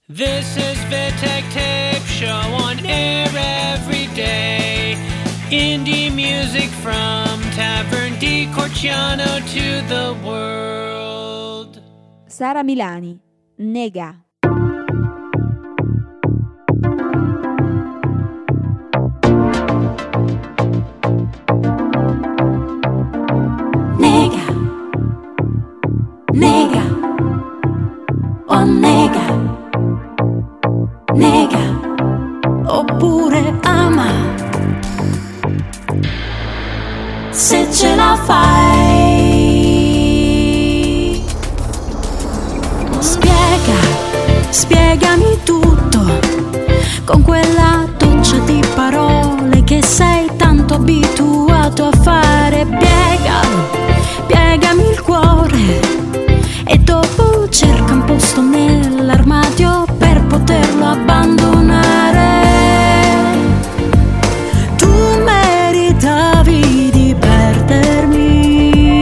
This is Vitek Tape Show on air every day. Indie music from Tavern di Corciano to the world. Sara Milani, Nega. Nega, nega, oh nega, nega, oppure ama. Se ce la fai, spiegami tutto, con quella doccia di parole che sei tanto abituato a fare. Piegami il cuore e dopo cerca un posto nell'armadio per poterlo abbandonare. Tu meritavi di perdermi.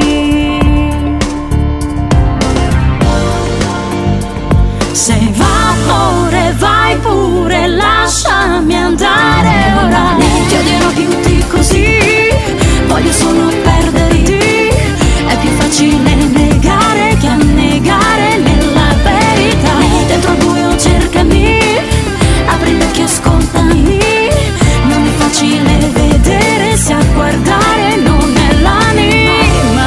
Se va amore vai pure, lasciami andare ora. Ti odierò più di così, voglio solo perderti. È più facile negare che annegare nella verità. Dentro al buio cercami, apri gli occhi e ascoltami. Non è facile vedere se a guardare non è l'anima.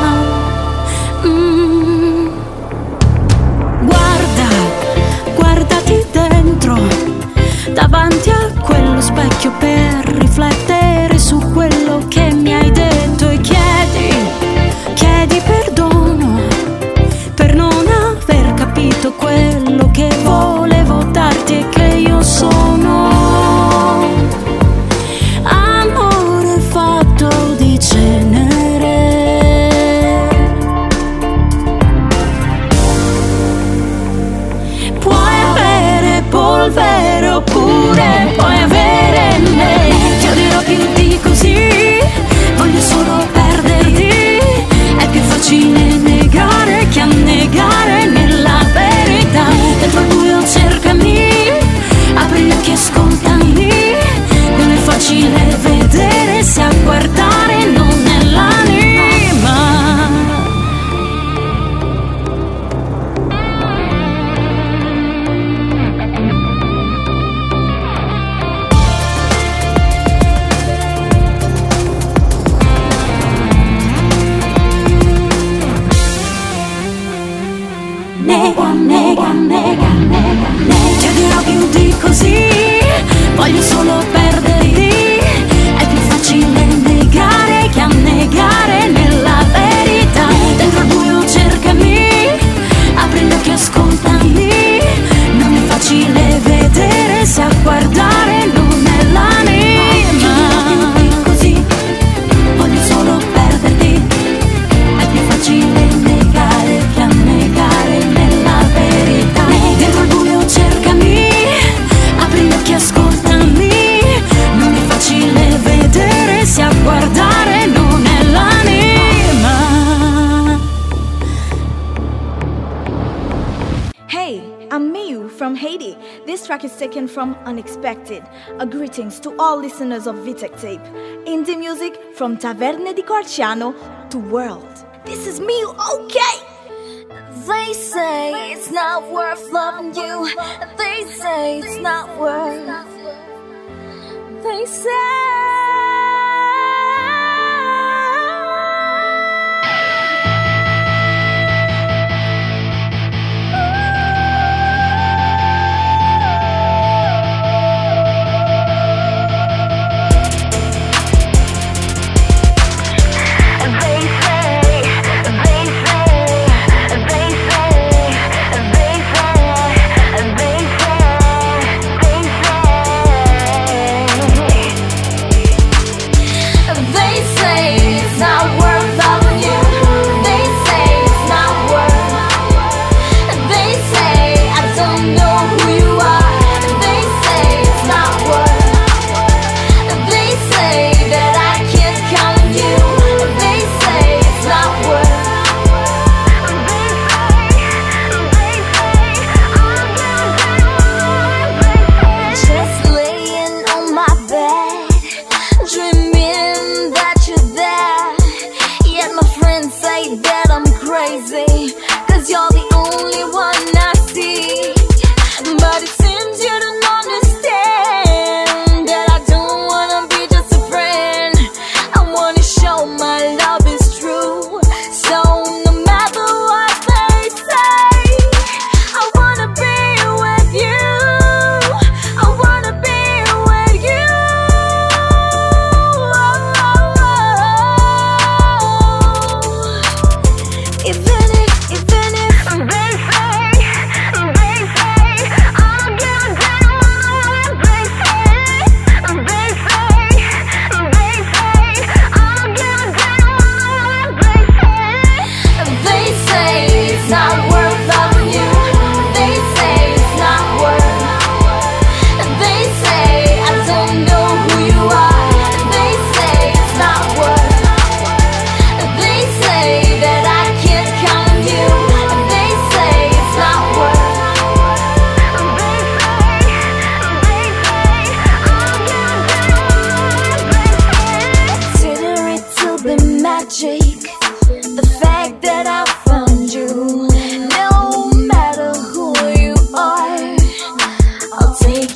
Guardati dentro, davanti a quello specchio per riflettere su quello che mi hai detto. E chiedi perdono per non aver capito quello che volevo darti e che io sono. Amore fatto di cenere. Puoi avere polvere oppure puoi avere me. Ti odierò più di così, voglio solo perderti. È più facile negare che annegare nella verità. Dentro al buio cercami, apri gli occhi e ascoltami. Non è facile vedere se a guardare non è l'anima. Nega, ti odierò più di così, voglio solo perderti. È più facile negare che annegare nella verità. Dentro al buio cercami, apri gli occhi e ascoltami. Non è facile vedere se a guardare non è l'anima. Ti odierò più di così, voglio solo perderti. È più facile negare che annegare nella verità. Dentro al buio cercami, apri gli occhi e ascoltami. Non è facile vedere se a guardare non è l'anima. Hey, I'm Miyu from Haiti. This track is taken from Unexpected. A greetings to all listeners of Vitek Tape. Indie music from Taverne di Corciano to world. This is Miyu, okay? They say it's not worth loving you. They say it's not worth. They say.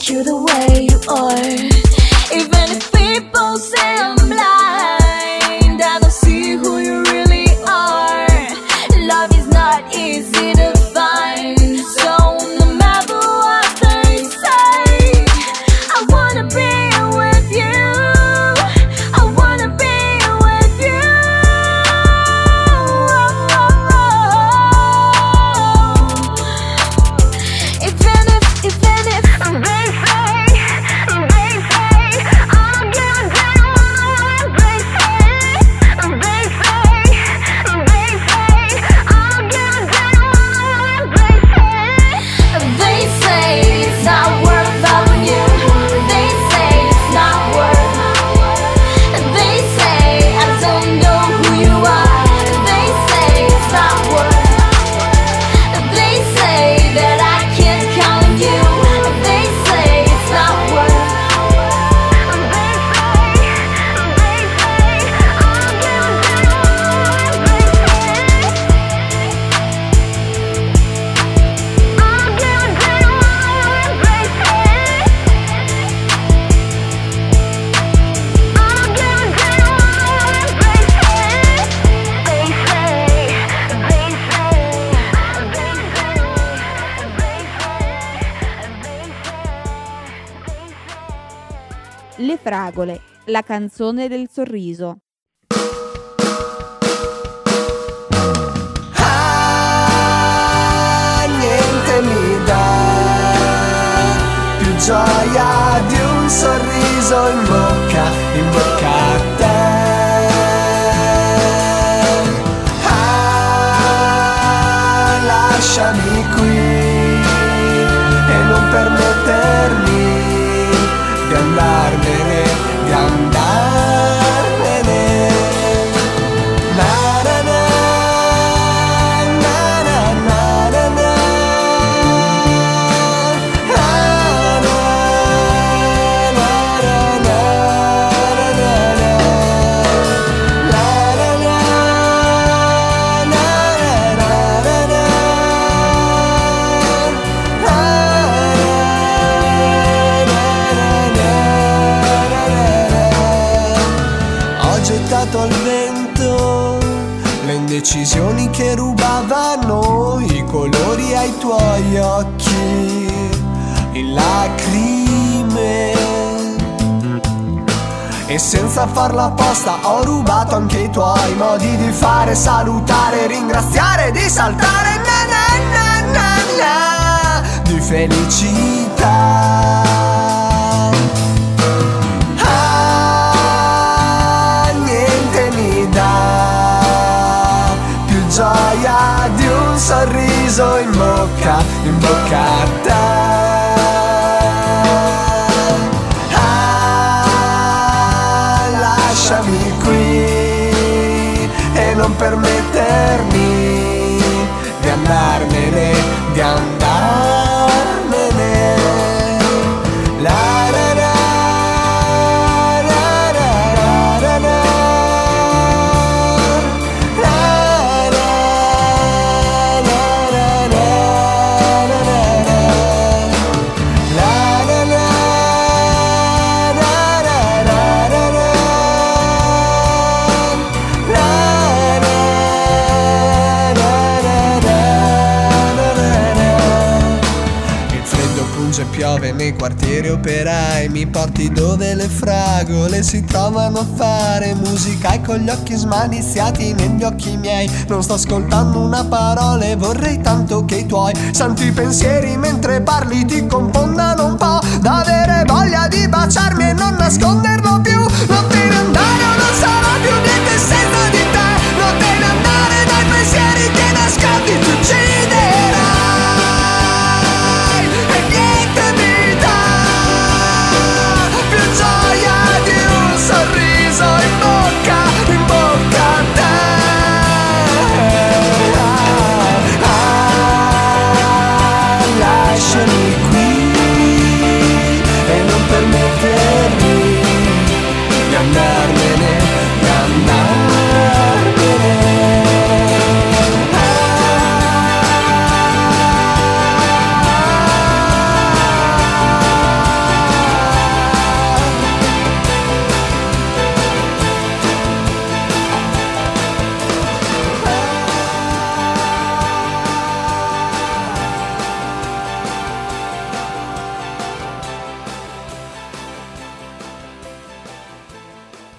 like you the way you are. Even if people say I'm blind, I don't see who you really are. Love is not easy to find, so no matter what they say, I wanna be with you. I wanna be with you. Even if they say I'm gonna do what they say. They say I'm gonna do what they say. They say it's not worth loving you. They say it's not worth. They say I don't know who you are. They say it's not worth. They say that I can't count on you. They say it's not worth. They say I'm gonna do what they Le fragole, la canzone del sorriso. Niente mi dà più gioia di un sorriso in bocca a te. Lasciami qui e non permettermi di andarmene, di andarmene. Na na na, na na na na na. Na na na na na na na. La la la, na na na na na. Ho gettato al vento le indecisioni che rubavano i colori ai tuoi occhi in lacrime. E senza farla apposta ho rubato anche i tuoi modi di fare, salutare, ringraziare, di saltare, na na na na na, di felicità. Niente mi dà più gioia di un sorriso in bocca a te. Lasciami qui e non permettermi di andarmene, di andarmene. La la la, la la la la la. La la la la la la la. La la la la la la la la. Il freddo punge e piove nei quartieri operai, mi porti dove le fragole si trovano a fare musica e con gli occhi smaliziati negli occhi miei non sto ascoltando una parola e vorrei tanto che i tuoi santi pensieri mentre parli ti confondano un po', da avere voglia di baciarmi e non nasconderlo più. Non te ne andare o non sarà più niente senza di te. Non te ne andare dai pensieri che nascondi, ti ucciderai. E niente mi dà più gioia di un sorriso in bocca a te. Lasciami qui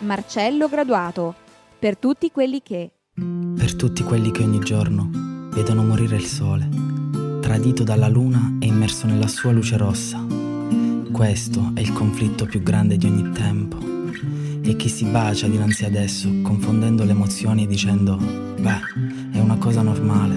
Marcello Graduato, per tutti quelli che... Per tutti quelli che ogni giorno vedono morire il sole, tradito dalla luna e immerso nella sua luce rossa. Questo è il conflitto più grande di ogni tempo. E chi si bacia dinanzi ad esso, confondendo le emozioni e dicendo, beh, è una cosa normale.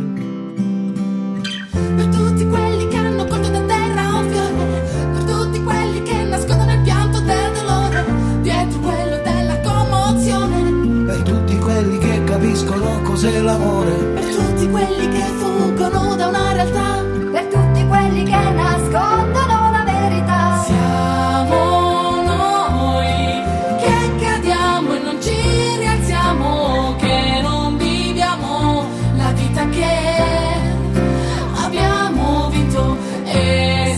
Per tutti quelli che hanno colto da terra un fiore, per tutti quelli che nascondono il pianto del dolore, dietro quello della commozione. Per tutti quelli che capiscono cos'è l'amore, Per tutti quelli che fuggono da una realtà, per tutti quelli che nascondono la verità. Siamo noi che cadiamo e non ci rialziamo, che non viviamo la vita che abbiamo vinto. E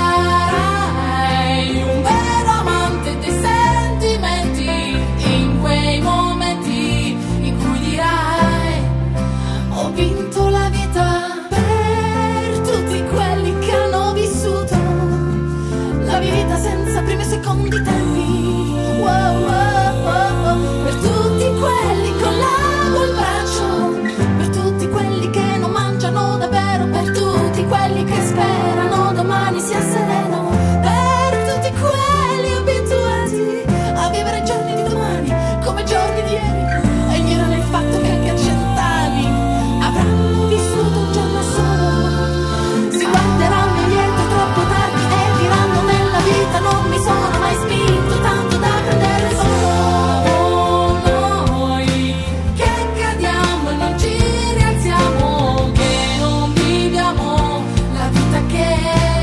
sarai un vero amante dei sentimenti, in quei momenti in cui dirai ho vinto la vita. Per tutti quelli che hanno vissuto la vita senza primi e secondi tempi, wow, wow, wow. Per tutti quelli con l'ago al braccio, per tutti quelli che non mangiano davvero, per tutti quelli che sperano domani sia sereno, per tutti quelli abituati a vivere i giorni di domani come i giorni di ieri, e ignorano il fatto che anche a 100 anni avranno vissuto un giorno solo. Si guarderanno indietro troppo tardi e diranno nella vita non mi sono mai spinto tanto da prendere solo. Noi che cadiamo e non ci rialziamo, che non viviamo la vita che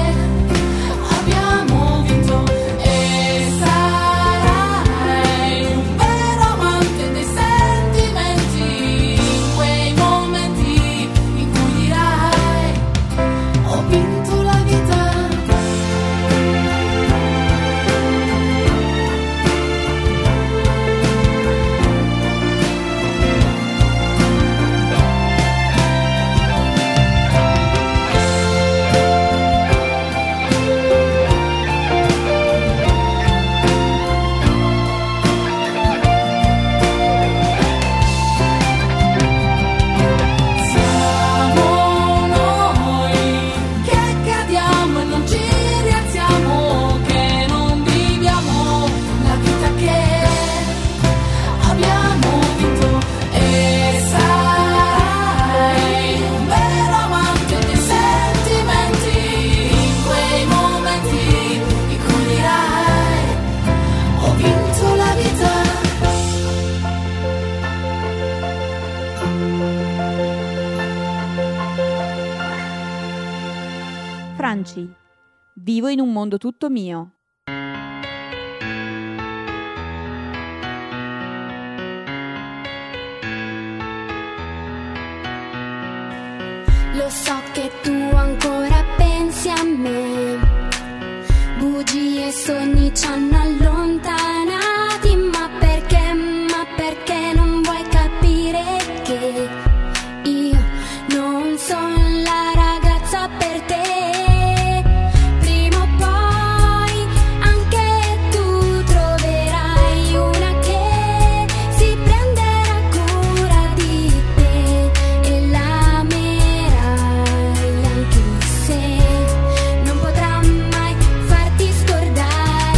abbiamo vinto. E sarai un vero amante dei sentimenti, in quei momenti in cui dirai ho vinto la vita. Siamo noi che cadiamo e non ci rialziamo, che non viviamo la vita che abbiamo vinto. E sarai un vero amante dei sentimenti, in quei momenti in cui dirai ho vinto la vita. Franci, vivo in un mondo tutto mio. Lo so che tu ancora pensi a me, bugie e sogni ci hanno allontanati, ma perché non vuoi capire che io non sono la ragazza per te. Prima o poi anche tu troverai una che si prenderà cura di te e l'amerai, anche se non potrà mai farti scordare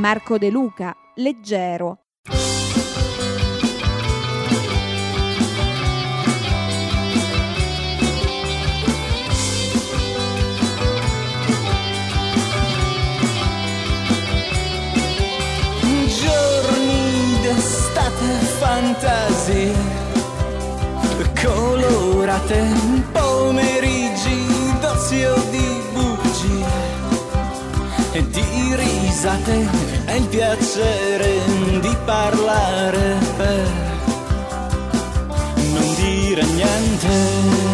Marco De Luca, Leggero. Giorni d'estate, fantasie colorate, pomeriggi d'ozio, di bugie e di risate, e il piacere di parlare per non dire niente.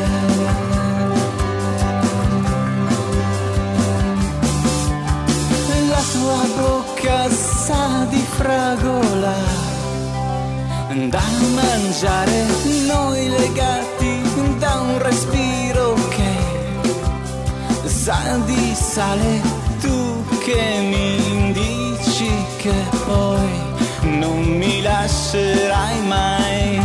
La tua bocca sa di fragola da mangiare, noi legati da un respiro che sa di sale, tu che mi dici che poi non mi lascerai mai.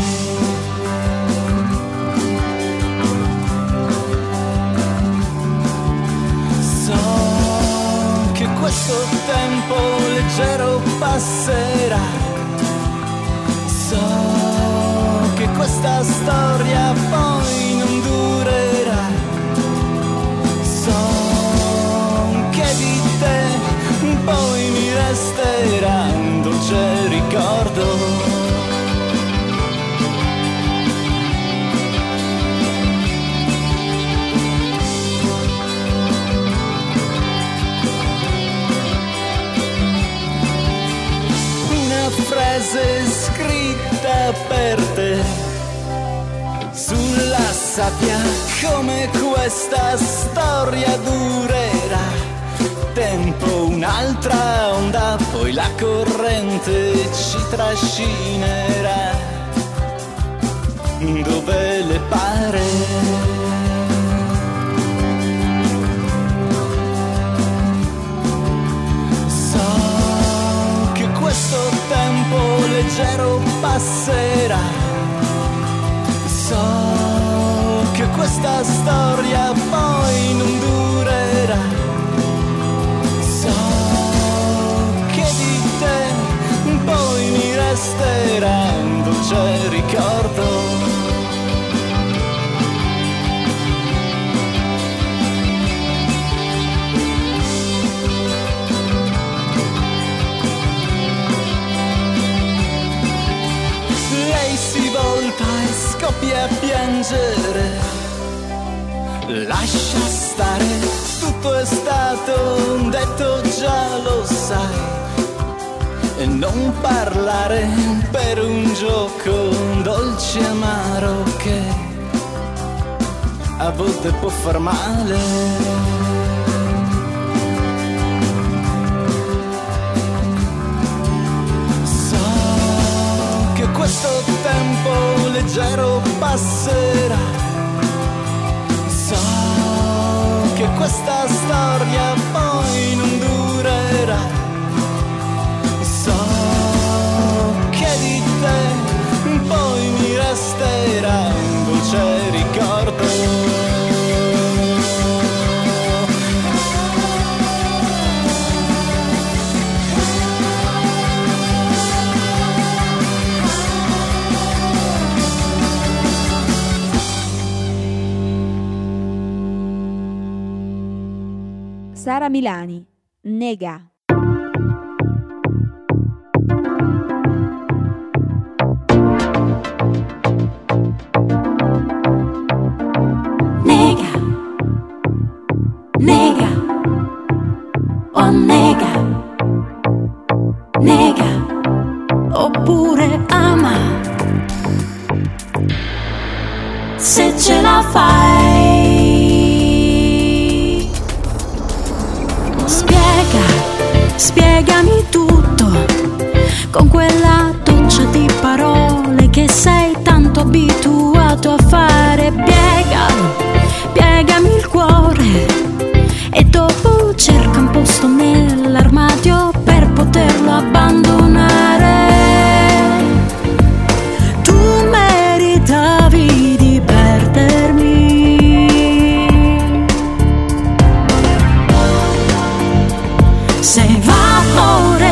So che questo tempo leggero passerà, so che questa storia poi non durerà, so che di te poi mi resterà un dolce ricordo. Frase scritta per te sulla sabbia, come questa storia durerà. Tempo un'altra onda, poi la corrente ci trascinerà dove le pare. Questo tempo leggero passerà, so che questa storia poi non durerà, so che di te poi mi resterà un dolce ricordo. Si volta e scoppia a piangere, lascia stare, tutto è stato detto, già lo sai, e non parlare per un gioco dolce e amaro che a volte può far male. Questo tempo leggero passerà, so che questa storia poi non durerà, so che di te poi mi resterà un dolce ricordo. Sara Milani, Nega. Nega, nega, oh nega, nega, oppure ama, se ce la fai. Spiegami tutto con quella doccia di parole che sei tanto abituato a fare. Piegami il cuore e dopo cerca un posto nell'armadio per poterlo abbandonare. Tu meritavi di perdermi. Se va amore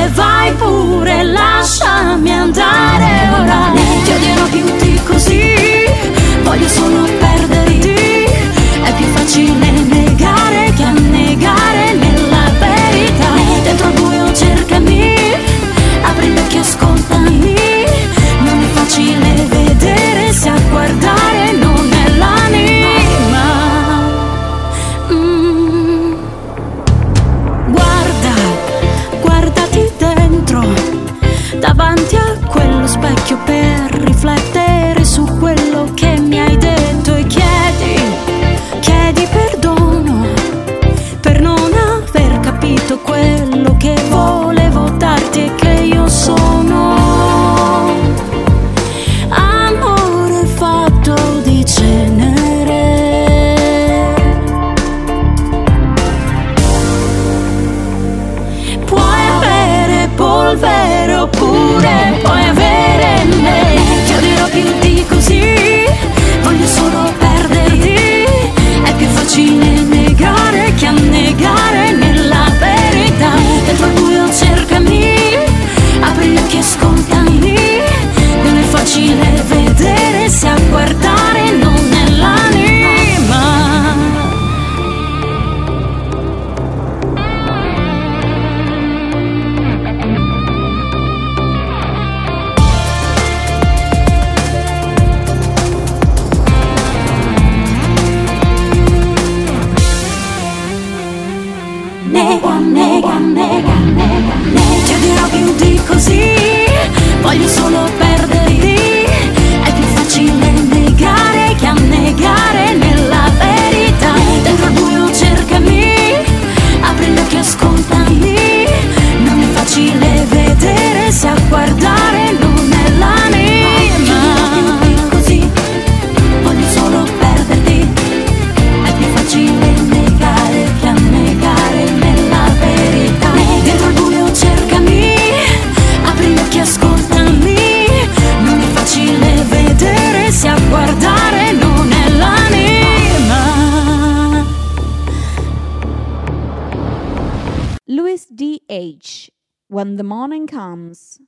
VH, When the Morning Comes.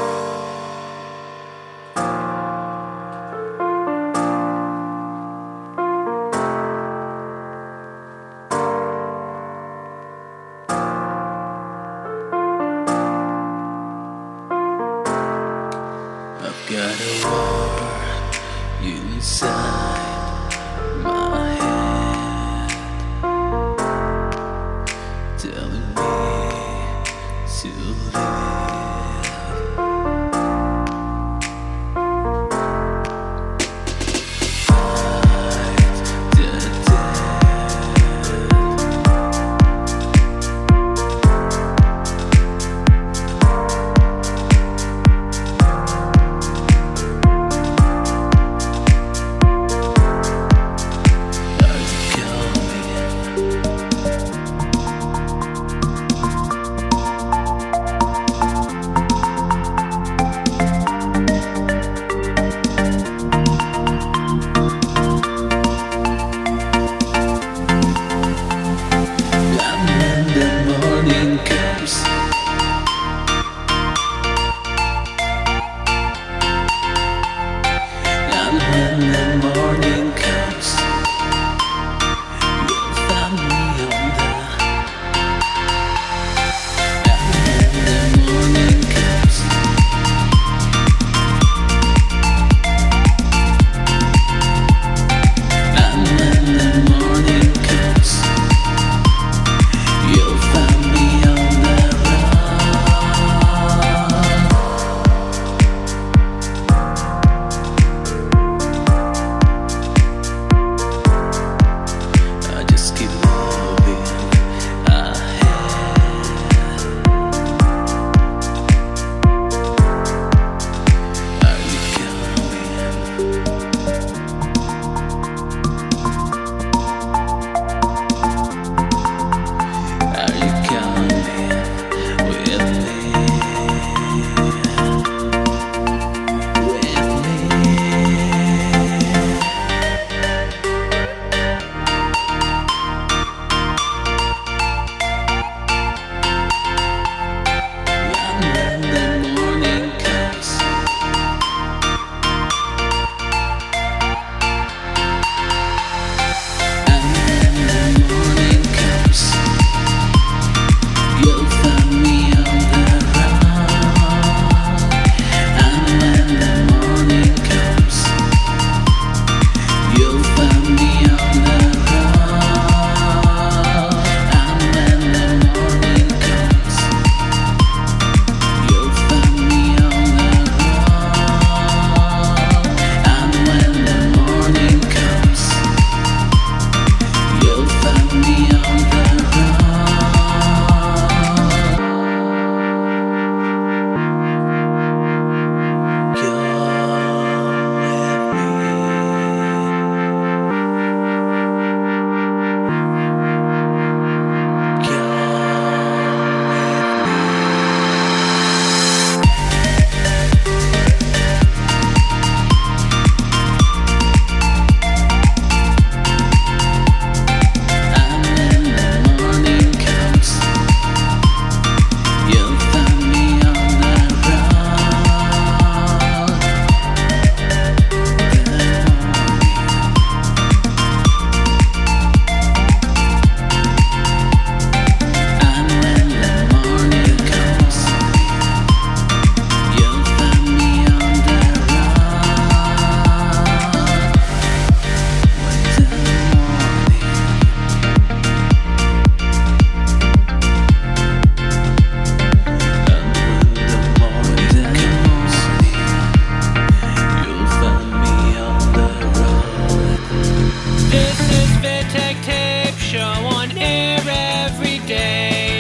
I've got a war inside my head, telling me to live. Fight the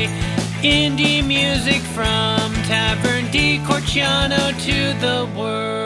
Indie music from Tavern di Corciano to the world.